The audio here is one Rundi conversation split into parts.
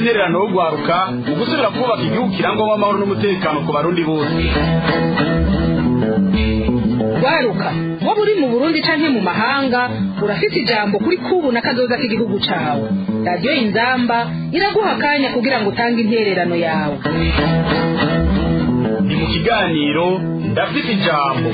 intererano yo gwaruka mu gusubira kubaka igihugu kirangwamo amahoro n'umutekano ku barundi bose. Gwaruka waba uri mu Burundi canke mu mahanga urafite ijambo kuri kubu na kazoza k'igihugu cawe. Radio Inzamba iraguha akanya kugira ngo utange intererano yawe. Ni mu kiganiro ndafite ijambo.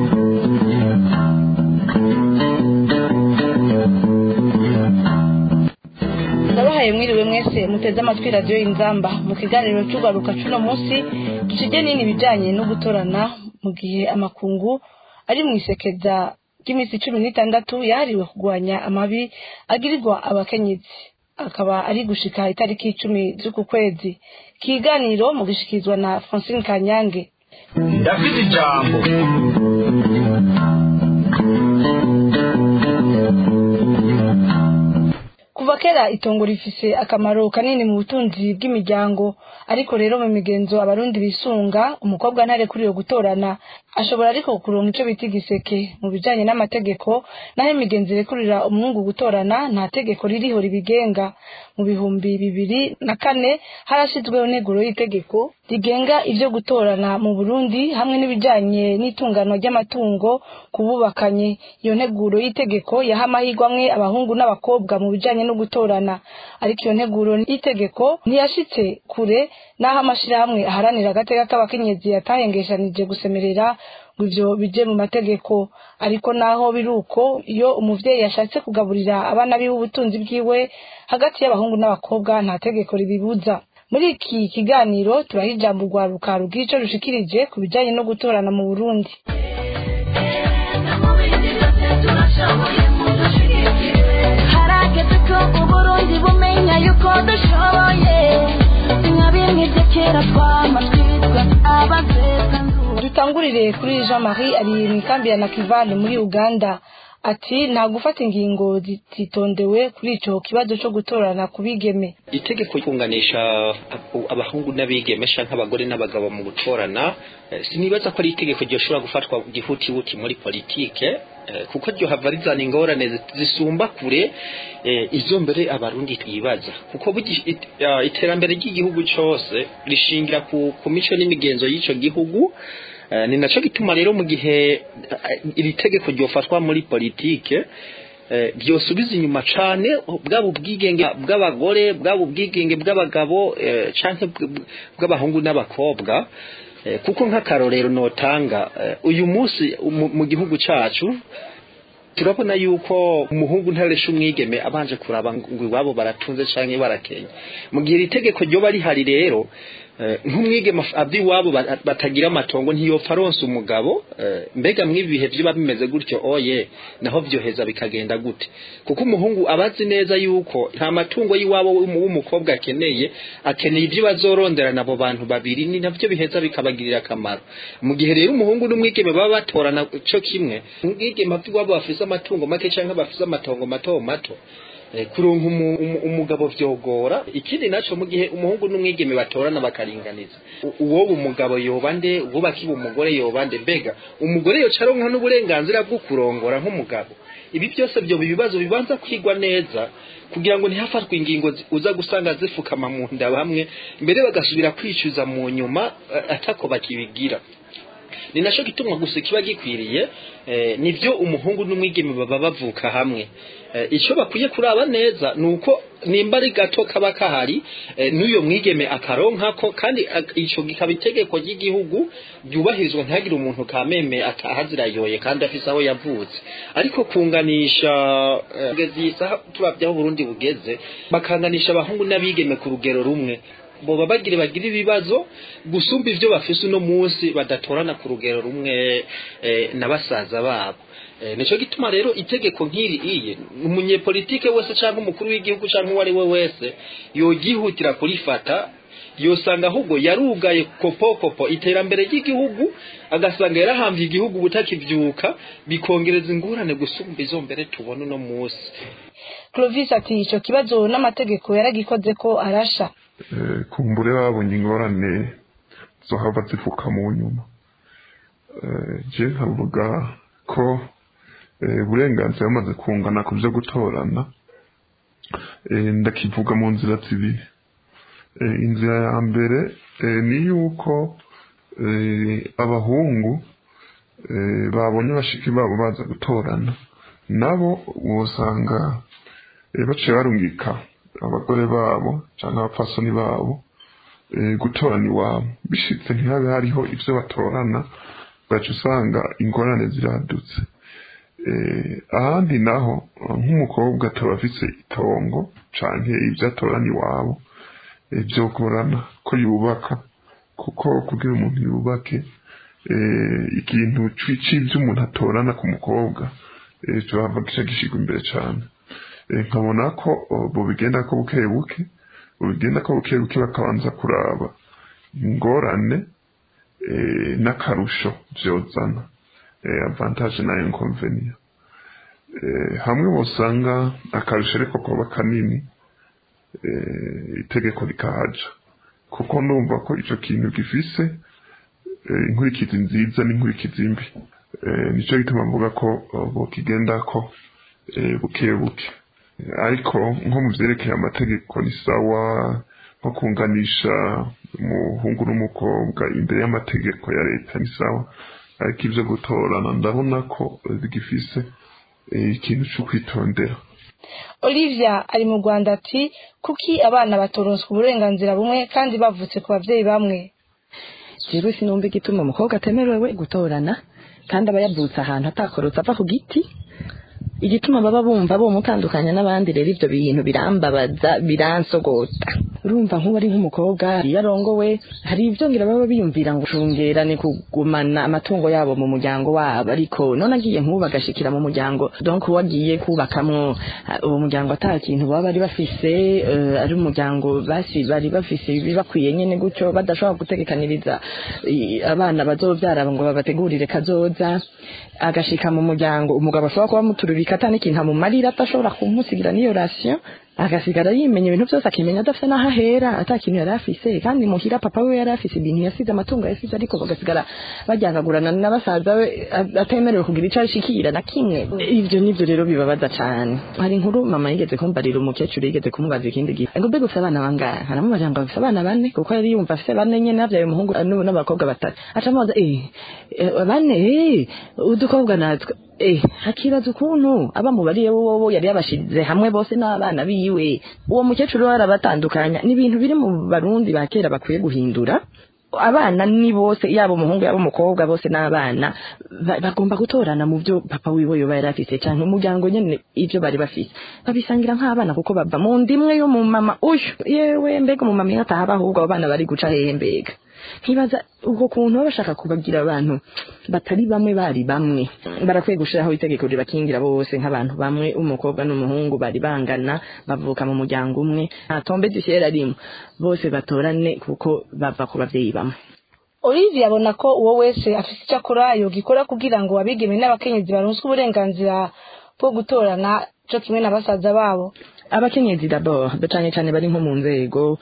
Ndabahaye mwiriwe mwese muteze amatwi Radio Inzamba mu kiganiro cy'ugaruka cuno munsi dukije nini bijanye no gutorana mu gihe amakungu ari mu isekeza ry'imisi 16 yahariwe kugwanya amabi agirirwa abakenyezi akaba ari gushika itariki 10 z'uku kwezi. Kiganiro mu gishikizwa na Francine Kanyange. Ndafite ijambo. Kuva kera itongo rifise akamaro kanini mu butunzi bw'imiryango, ariko rero mu migenzo abarundi bisunga umukobwa ntare kuri yo gutorana ashobora ariko kuronka ico bita igiseke mu bijanye n'amategeko, naho imigenzo irekurira umuhungu gutorana nta tegeko ririho ribigenga. Mu bihumbi 2004 harashizweho neguro y'itegeko rigenga ivyo gutorana mu Burundi hamwe n'ibijanye n'itungano ry'amatungo kububakanye. Iyo neguro y'itegeko yaha amahirwe amwe abahungu n'abakobwa mu bijanye no gutorana, ariko iyo nteguro y'itegeko ntiyashitse kure, naho amashirahamwe aharanira agateka k'abakenyezi yatahengeshanije gusemerera ngo ivyo bije mu mategeko. Ariko naho biruko, iyo umuvyeyi yashatse kugaburira abana biwe ubutunzi bwiwe hagati y'abahungu n'abakobwa nta tegeko ribibuza. Muri iki kiganiro turaha ijambo ugwaruka rw'ico rushikirije ku bijanye no gutorana mu Burundi. Harageze ko Uburundi bumenya yuko dushoboye nk'abimwe kera twamatwitwe abazeza. Dutangurire kuri Jean-Marie ari mu kambi ya Nakivale muri Uganda. Ati nta gufata ingingo zitondewe kuri ico kibazo cyo gutorana kubigeme. Itegeko kunganisha abahungu n'abigeme canke abagore n'abagabo mu gutorana, sinibaza ko ari itegeko ryoshobora gufatwa gihutihuti muri politike, kuko ryo havarizana ingorane zisumba kure izo mbere abarundi twibaza, kuko iterambere ry'igihugu cyose rishingira ku mico n'imigenzo y'ico gihugu. Ni naco gituma rero mu gihe iri tegeko ryofatwa muri politike ryosubiza inyuma cane bwabo ubwigenge bw'abagore, bwabo ubwigenge bw'abagabo canke bw'abahungu n'abakobwa. Kuko nk'akarorero notanga uyu munsi mu gihugu cacu turabona yuko umuhungu ntaresha umwigeme abanje kuraba ngo iwabo baratunze canke barakenye. Mu gihe iri tegeko ryo bari hari rero nk'umwigeme abdi wabo batagira amatongo ntiyopfa aronse umugabo, mbega mwibihe byo bimeze gutyo oye naho byoheza bikagenda gute? Kuko umuhungu abazi neza yuko nta matungo yiwabo w'umukobwa akeneye ibyo bazorondera nabo bantu babiri, ni navyo biheza bikabagirira akamaro. Mu gihe rero umuhungu n'umwigeme baba batorana cyo kimwe, umwigeme abdi wabo bafise amatungo make canke bafise amatongo mato kuronka umugabo vyogora. Ikindi naco mu gihe umuhungu n'umwigeme batorana bakaringaniza, uwo umugabo yobande ububakiba umugore yobande, mbega umugore yo caronka n'uburenganzira bwo kurongora nk'umugabo. Ibi byose byo bibazo bibanza kwigwa neza kugira ngo ntihafatwe ingingo uza gusanga zifukama mu nda bamwe mbere bagasubira kwicuza mu nyuma atako bakibigira. Ni naco gitumwa gusa kiba gikwiriye nivyo umuhungu n'umwigeme baba bavuka hamwe. Ico bakwiye kuraba neza nuko nimba ari gato kaba kahari n'uyo mwigeme akaronkako, kandi ico gikaba itegeko ry'igihugu byubahirizwa ntihagire umuntu kameme atahazira yoye kandi afise aho yavutse. Ariko kunganisha ngezisa turabyaho Burundi bugeze bakanganisha abahungu n'abigeme ku rugero rumwe, boba bagira ibibazo gusumba ivyo bafise uno munsi badatorana ku rugero rumwe n'abasaza babo. Nico gituma rero itegeko nk'iri umunyepolitike wese canke umukuru w'igihugu canke uwari we wese yogihutira kurifata, yosanga ahubwo yarugaye kopokopo iterambere ry'igihugu, agasanga yarahamvye igihugu butakivyuka, bikongereza ingurane gusumba izo mbere tubona uno munsi. Clovis ati ico kibazo n'amategeko yaragikoze ko arasha. Kumbure babonye ingorane zohava zifuka mu nyuma. Je havuga ko uburenganzira bamaze kungana ku byo gutorana, ndakivuga mu nzira zibiri. inzira ya mbere ni yuko abahungu babonye bashiki babo baza gutorana nabo usanga baciye barungika abagore babo cyangwa abapfasoni babo gutorana iwabo bishitse ntihabe hariho ivyo batorana baca usanga ingorane ziradutse ahandi naho nk'umukobwa ataba afise itongo canke ivyo atorana iwabo vyogorana ko yubaka kuko kugira umuntu yubake ikintu c'ivyo umuntu atorana ku mukobwa cohava gica gishigwa imbere cane nkabona ko bobigenda ko buke buke bakabanza kuraba ingorane n'akarusho vyozana avantage na inconvenient hamwe bosanga akarusho ariko koba kanini itegeko rikahaja kuko ndumva ko ico kintu gifise inkurikizi nziza n'inkurikizi mbi nico gituma mvuga ko bokigendako buke buke ariko nko mu vyerekeye amategeko ni sawa nko kunganisha umuhungu n'umukobwa imbere y'amategeko ya leta ni sawa ariko ivyo gutorana ndabona ko zigifise ikintu co kwitondera. Olivia ari mu Rwanda ati kuki abana batoronswa uburenganzira bumwe kandi bavutse ku bavyeyi bamwe? Jewe sinumva igituma umukobwa atemerewe gutorana kandi aba yavutse ahantu atakorotse ava ku giti. Igituma baba bumva bo mutandukanya n'abandi rero ivyo bintu birambabaza biransogota. Urumva nk'ubu ari nk'umukobwa yarongowe hari ivyo ngira baba biyumvira ngo cungerane kugumana amatungo yabo mu muryango wabo ariko none agiye nk'ubu agashikira mu muryango donc wagiye kubakamwo uwo muryango atakintu baba bari bafise ari umuryango bari bafise bibakwiye nyene gutyo badashobora gutegekaniriza abana bazovyara ngo babategurire kazoza agashika mu muryango umugabo ashobora kuba muturubika atani kintu amumarira atashobora kumusigira niyo ration agasigara yimenya ibintu byose akimenya adafite naho ahera atakintu yari afise kandi muhira papa we yari afise ibintu yasize amatungo yasize ariko bagasigara bajyangagurana n'abasaza we atemerewe kugira icyo ashikira na kimwe ivyo nivyo rero bibabaza cyane hari inkuru mama yigeze kumbarira umukecuru yigeze kumubaza ikindi gihe ngo mbega ufite abana bangahe haramubaza ngo afite abana bane kuko yari yumva afite bane nyene navyaye umuhungu n'abakobwa batatu acamubaza bane udukobwa natwe hakibaza ukuntu abamubariye wowo yari yabashize hamwe bose n'abana biwe uwo mukecuru arabatandukanya n'ibintu biri mu barundi bakera bakwiye guhindura abana ni bose yabo umuhungu yabo umukobwa bose n'abana bagomba gutorana mu byo papa wiwe yoba yari afite cyane umuryango nyene ivyo bari bafite babisangira nk'abana kuko bava mu ndimwe yo mu mama uyu yewe mbega mu mama yataha bahubwo abana bari guca hehe mbega ntibaza ubwo kuntu bashaka kubagira abantu batari bamwe bari bamwe barakwiye gushiraho itegeko ribakingira bose nk'abantu bamwe umukobwa n'umuhungu bari bangana bavuka mu muryango umwe atombe zishera rimwe bose batorane kuko bava ku bavyeyi bamwe. Olivia abona ko uwo wese afite icyo akora yogikora kugira ngo abigeme n'abakenyezi baronswe uburenganzira bwo gutorana cyo kimwe n'abasaza babo. Abakenyezi d'abord cyane bari nko mu nzego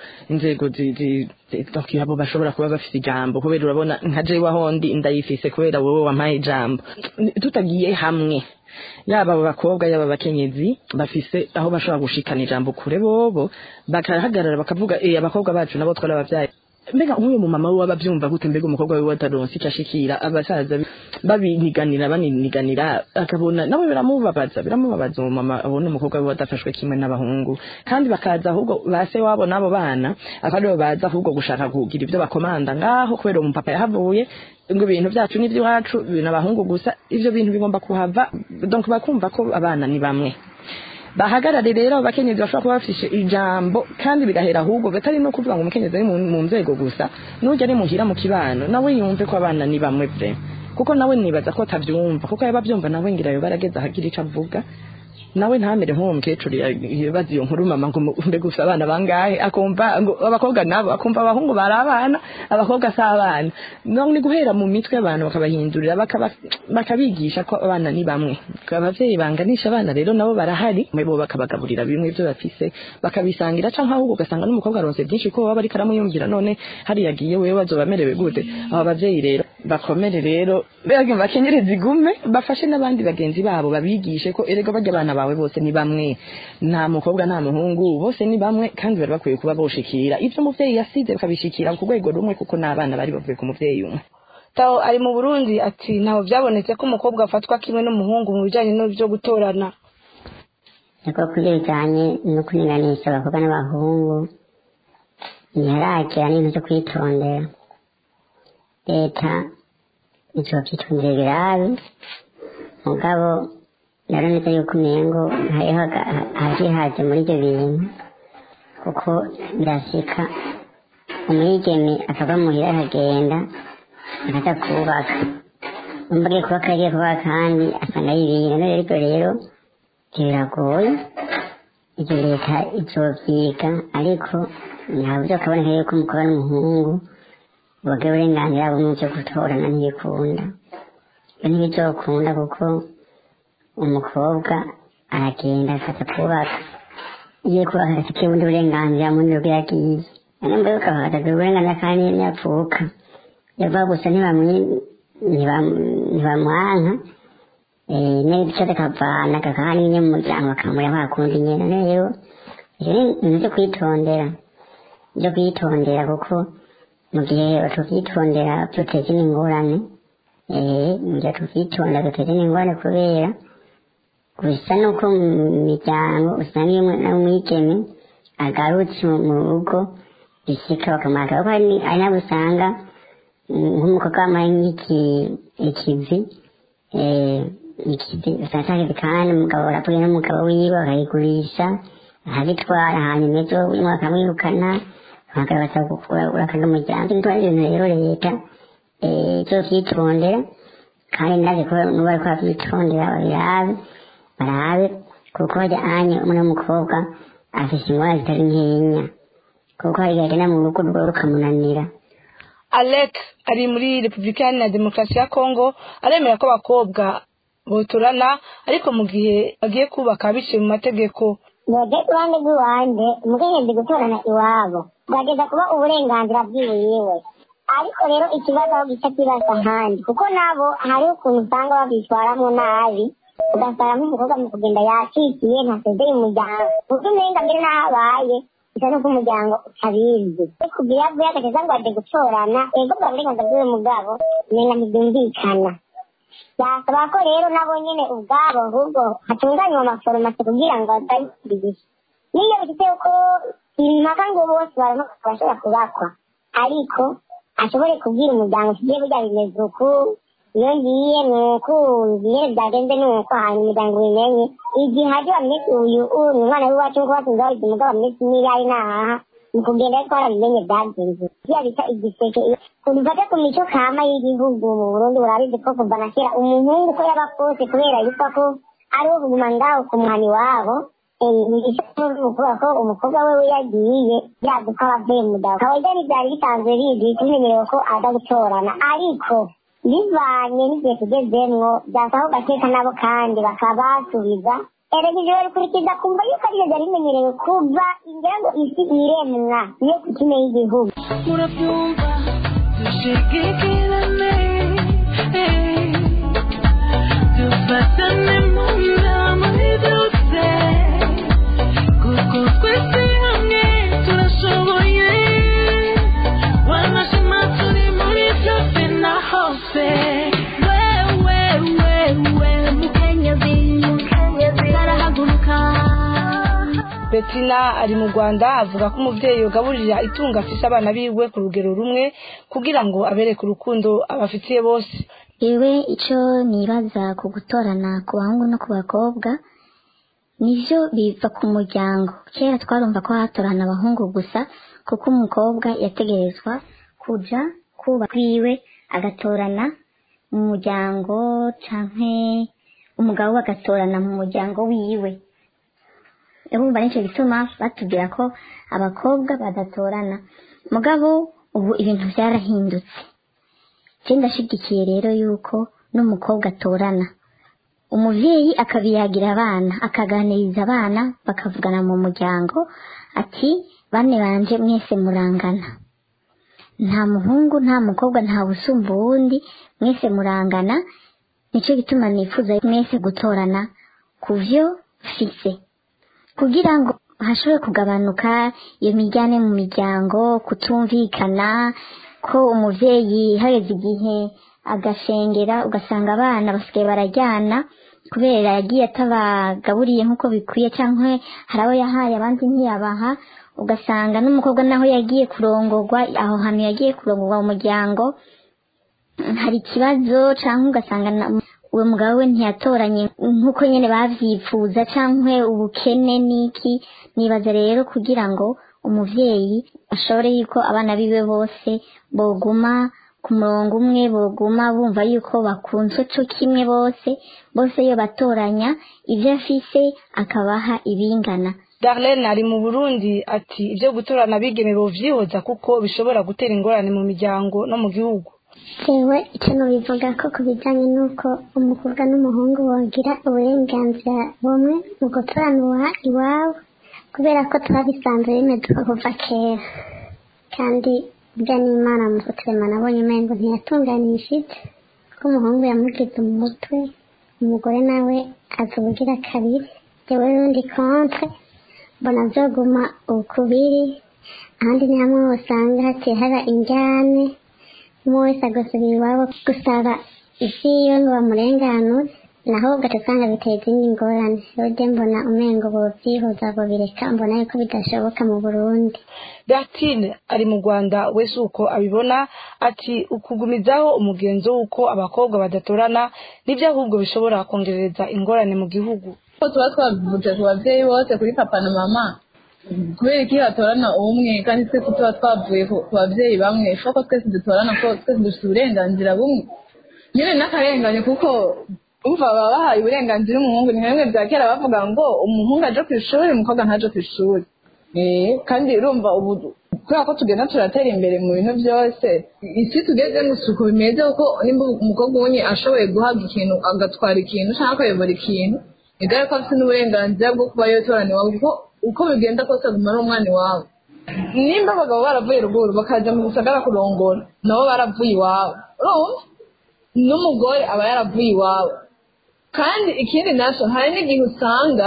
abo bashobora kuba bafite ijambo kubera urabona nka jewe ahondi ndayifise kubera wowe wampaye ijambo tutagiye hamwe yaba abo bakobwa yaba abakenyezi bafise aho bashobora gushikana ijambo kure bobo bakahagarara bakavuga abakobwa bacu nabo twarabavyaye mbega nk'uyu mu mama we wabavyumva gute mbega umukobwa we wataronse icashikira abasaza babiniganira akabona nawe biramubabaza mama abona umukobwa we watafashwe kimwe n'abahungu kandi bakaza ahubwo base wabo nabo bana akadibo baza ahubwo gushaka kugira ibyo bakomanda ngaho kubera umupapa yahavuye ngo ibintu byacu n'ivy'iwacu n'abahungu gusa ivyo bintu bigomba kuhava donc bakumva ko abana ni bamwe bahagarare rero abakenyezi bashobora kuba bafishe ijambo kandi bigahera ahubwo batari no kuvuga ngo umukenyezi ari mu nzego gusa nujya ari muhira mu kibano nawe yumve ko abana ni bamwe vre kuko nawe nibaza ko tavyumva kuko yabavyumva nawe ngira yo barageza hagira ico avuga nawe ntamere nk'uwo mukecuru yabaza iyo nkuru mama ngo mbega ufite abana bangahe akumva ngo abakobwa nabo akumva abahungu bari abana abakobwa si abana no ni guhera mu mitwe y'abantu bakabahindurira bakabigisha ko abana ni bamwe abavyeyi banganisha abana rero nabo barahari bo bakabagaburira bimwe byo bafise bakabisangira canke ahubwo ugasanga n'umukobwa aronse byinshi ko baba bari karamuyumvira none hari yagiye wewe bazoba merewe gute aba bavyeyi rero bakomere rero bega bakenyereza igume bafashe n'abandi bagenzi babo babigishe ko erega bajya abana bawe bose ni bamwe nta mukobwa nta muhungu bose ni bamwe kandi bari bakwiye kuba boshikira ivyo umuvyeyi yasize bakabishikira ku rwego rumwe kuko n'abana bari bavuye ku muvyeyi umwe. Tao ari mu Burundi ati ntaho byabonetse ko umukobwa afatwa kimwe n'umuhungu mu bijanye n'ibyo gutorana. Nako kujyanye no kuninganisha abakobwa n'abahungu ntiharagira n'ibintu byo kwitondera. Leta icyo byitondera birabe mugabo naronetse yuko umengo hariho haje muri ibyo bintu kuko birashika umwigeme akava muhira akagenda akaja kubaka umva agiye kubaka kandi asanga y'ibintu n'ibiriko rero biragoye ibyo leta izovyiga ariko ntabwo kaboneka yuko umukobwa n'umuhungu bage uburenganzira bumwe byo gutorana ntibikunda iyo ntibizokunda kuko umukobwa aragenda akaza kubaka igiye kubaka agafite ubundi burenganzira muri rugo yagiye nimba yuko akafata uburenganzira kandi yapfuka yava gusa ntibamwanka n'igice akavana kakahana nyine mu muryango bakamurira bakundi nyine rero ibyo ni ibintu byo kwitondera kuko mu gihe tuvyitondera duteza n'ingorane mu gihe tuvyitonda duteza n'ingorane kubera gusa nuko mu miryango usanga iyo umwigeme agarutse mu rugo bishika bakamwaka kuko ari nabo usanga nk'umukobwa wambaye ikivi usanga kandi umugabo arapfuye n'umugabo wiwe akayigurisha akagitwara hanyuma ejo bakamwirukana bagasaba gukurana umuryango bitwara ibintu rero leta cyo kwitondera kandi ndaje ko nuba ariko kwitondera barabe kuko hajyanye umwe n'umukobwa afite ingwara zitari nkenya kuko harigagena mu rugo rukamunanira. Alex ari muri Repubulika Iharanira Demokarasi ya Kongo aremera ko abakobwa botorana ariko mu gihe bagiye kubaka biciye mu mategeko. Mwebwe uruhande rw'iwanjye umukenyezi gutorana iwabo bwageza kuba uburenganzira bwiwe ariko rero ikibazo aho gica kibaza ahandi kuko nabo hariho ukuntu usanga babitwaramo nabi ugasanga nk'umukobwa mu kugenda yacikiye ntasezeye umuryango kuko umenga mbere n'ahabaye bisa n'uko umuryango utabizi kugira yavuye agageza ngo aje gutorana ego bwa burenganzira bw'uwo mugabo umenga ntibyumvikana byasaba ko rero nabo nyine ubwabo ahubwo hatunganywa amaforomasi kugira ngo batabigishe niyo bifite ko impaka ngo bose bashobora kubakwa ariko ashobore kubwira umuryango tugiye burya bimeze uku iyo ngiye ni uku ngiye byagenze ni uko hanyuma umuryango ubimenye igihe haje bamwese uyu ni umwana w'iwacu nk'uko batunze babizi umugabo bamwese n'irayi n'ahaha mu kugenda ariko barabimenye byagenze iyo bita igiseke ubifate ku mico kama y'igihugu mu Burundi urabizi ko kuva na kera umuhungu ko yaba kose kubera yitwa ko ari wo kuguma ngaho ku mwani wabo ukuvuga ko umukobwa we yagiye yaduka abavuye mu dawa kawaida ntibyari bisanzwe bizi tumenyerewe ko aza gutorana ariko bivanye n'igihe tugezemwo byasaho gateka nabo kandi bakabasubiza erega ivyo babikurikiza kumva yuko arivyo vyari bimenyerewe kuva ingira ngo isi iremwa yo ku kine y'igihugu muravyumva dushigikirane dufatane mu nama idutse kuko twese hamwe turashoboye wanashima turi muri byose na hose Betina ari mu Rwanda avuga ko umuvyeyi yogaburira itunga afise abana biwe ku rugero rumwe kugira ngo abereke urukundo abafitiye bose. Iwe ico nibaza ku gutorana ku bahungu no ku bakobwa nivyo biva ku muryango. Kera twarumva ko hatorana abahungu gusa kuko umukobwa yategerezwa kuja kuba kwiwe agatorana mu muryango canke umugabo agatorana mu muryango wiwe. Urumva nico gituma batubwira ko abakobwa badatorana mugabo ubu ibintu byarahindutse. Ndashigikiye rero yuko n'umukobwa atorana umuvyeyi akabiyagira abana akaganiriza abana bakavugana mu muryango ati bane banje mwese murangana nta muhungu nta mukobwa nta usumba uwundi mwese murangana nico gituma nifuza mwese gutorana kuvyo bafise kugira ngo hashobore kugabanuka iyo mijyane mu miryango kutumvikana ko umuvyeyi hageze igihe agashengera ugasanga abana basigaye barajyana kubera yagiye atabagaburiye nk'uko bikwiye cyangwa hari abo yahaye abandi ntiyabaha ugasanga n'umukobwa naho yagiye kurongorwa aho hantu yagiye kurongorwa mu muryango hari ikibazo cyangwa ugasanga uwo mugabo we ntiyatoranye nk'uko nyine bavyifuza cyangwa ubukene n'iki nibaza rero kugira ngo umuvyeyi ashobore yuko abana biwe bose boguma ku murongo umwe boguma bumva yuko bakunzwe cyo kimwe bose yo batoranya ivyo afise akabaha ibingana. Darlene ari mu Burundi ati ivyo gutorana bigeme bovyihoza kuko bishobora gutera ingorane mu miryango no mu gihugu. Jewe icyo nobivuga ko kubijyanye n'uko umukobwa n'umuhungu bogira uburenganzira bumwe mu gutorana iwabo kubera ko twabisanzwe bimeze kuva kera kandi burya n'Imana mu kuturema nabonye umengo ntiyatunganishije ko umuhungu yamugize mu mutwe umugore nawe aza ubugira kabiri jewe rundi kontre mbona vyoguma ukubiri ahandi ni hamwe usanga hatihara injyane umwe wese agasubira iwabo gusaba ivyiwe ngo bamurenganure naho ugasanga biteza izindi ngorane rero mbona umengo bovyihoza bobireka mbona yuko bidashoboka mu Burundi. Bertine ari mu Rwanda wese uko abibona ati ukugumizaho umugenzo w'uko abakobwa badatorana nibyo ahubwo bishobora kongereza ingorane mu gihugu. Tuba twavuze ku bavyeyi bose kuri papa na mama kubera iki batorana umwe kandi twese tuba twavuye ku bavyeyi bamwe shoko twese dutorana ko twese dufite uburenganzira bumwe nyine n'akarengane kuko umva baba bahaye uburenganzira umuhungu ni bimwe bya kera bavuga ngo umuhungu aje ku ishuri umukobwa ntaje ku ishuri kandi urumva ubu kubera ko tugenda turatera imbere mu bintu byose isi tugeze n'isuku bimeze kuko nimba umukobwa ubonye ashoboye guhabwa ikintu agatwara ikintu cyangwa akayobora ikintu igare ko afite n'uburenganzira bwo kuba yotorana iwawe kuko uko bigenda kose aguma ari umwana iwawe nimba abagabo baravuye ruguru bakaja mu gisagara kurongora nabo baravuye iwawe urumva n'umugore aba yaravuye iwawe kandi ikindi naco hari n'igihe usanga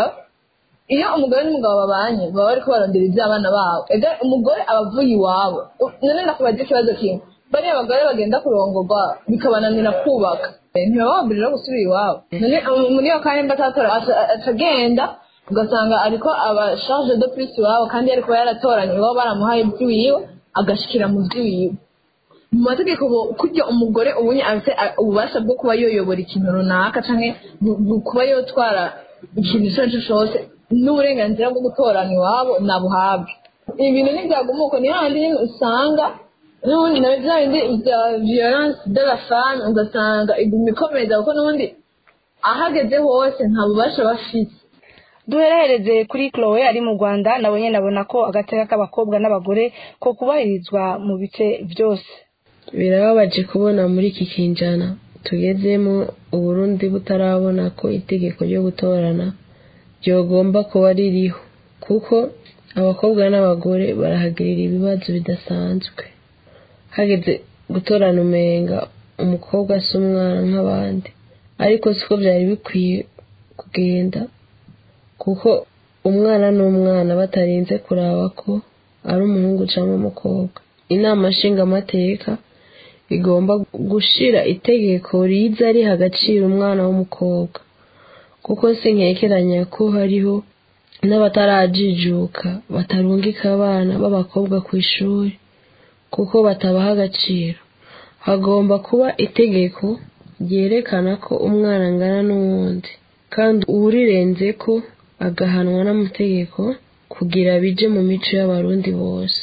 iyo umugore n'umugabo babanye baba bariko barondera ivy'abana babo ega umugore aba avuye iwabo none nakubaza ikibazo kimwe bariya abagore bagenda kurongorwa bikabananira kubaka ntibababwirira gusubira iwabo none muri iyo kanya mbatatora acagenda ugasanga ariko aba charge de plus iwabo kandi ariko yaratoranye iwabo baramuhaye ivy'iwiwe agashikira mu vy'iwiwe mu mategeko kurya umugore ubunye afite ububasha bwo kuba yoyobora ikintu runaka canke kuba yotwara ikintu ico cose n'uburenganzira bwo gutorana iwabo nabuhabwe ibintu ntibyagumuko ni handi nyine usanga n'ubundi na bya bindi bya violence de la femme ugasanga iguma ikomeza kuko n'ubundi ahageze hose nta bubasha bafite. Duherehereze kuri Chloe ari mu Rwanda nabo nyene nabona ko agateka k'abakobwa n'abagore ko kubahirizwa mu bice byose. Birababaje kubona muri iki kinjana tugezemo Uburundi butarabona ko itegeko ryo gutorana ryogomba kuba ririho kuko abakobwa n'abagore barahagirira ibibazo bidasanzwe hageze gutorana umenga umukobwa si umwana nk'abandi ariko siko byari bikwiye kugenda kuko umwana n'umwana batarinze kuraba ko ari umuhungu cyangwa umukobwa. Inama nshingamateka igomba gushira itegeko riza riha agaciro umwana w'umukobwa kuko sinkekeranya ko hariho n'abatarajijuka batarungika abana b'abakobwa ku ishuri kuko batabaha agaciro. Hagomba kuba itegeko ryerekana ko umwana angana n'uwundi kandi uwurirenze ko agahanwa n'amategeko kugira bije mu mico y'abarundi bose.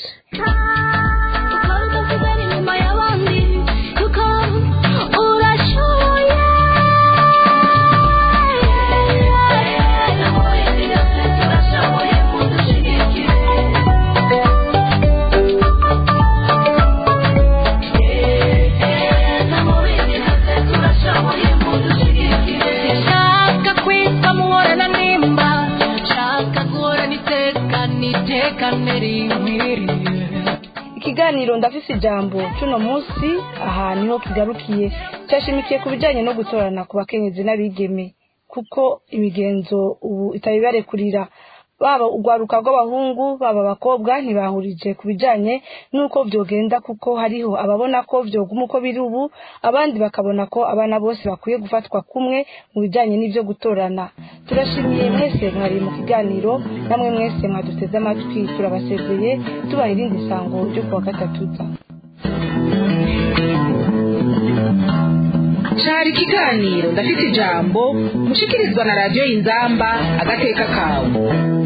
Ikiganiro ndafise ijambo cuno munsi aha niho kigarukiye cyashimikiye ku bijanye no gutorana ku bakenyezi n'abigeme kuko imigenzo ubu itabibarekurira baba urwaruka rw'abahungu baba abakobwa ntibahurije ku bijanye n'uko vyogenda kuko hariho ababona ko vyoguma uko biri ubu abandi bakabona ko abana bose bakwiye gufatwa kumwe mu bijanye n'ivyo gutorana. Turashimiye mwese mwari mu kiganiro, namwe mwese mwaduteze amatwi turabasezeye tubaha irindi sango ryo kuwa gatatuza. Cari ikiganiro ndafite ijambo mushikirizwa na radiyo Inzamba agateka kawe.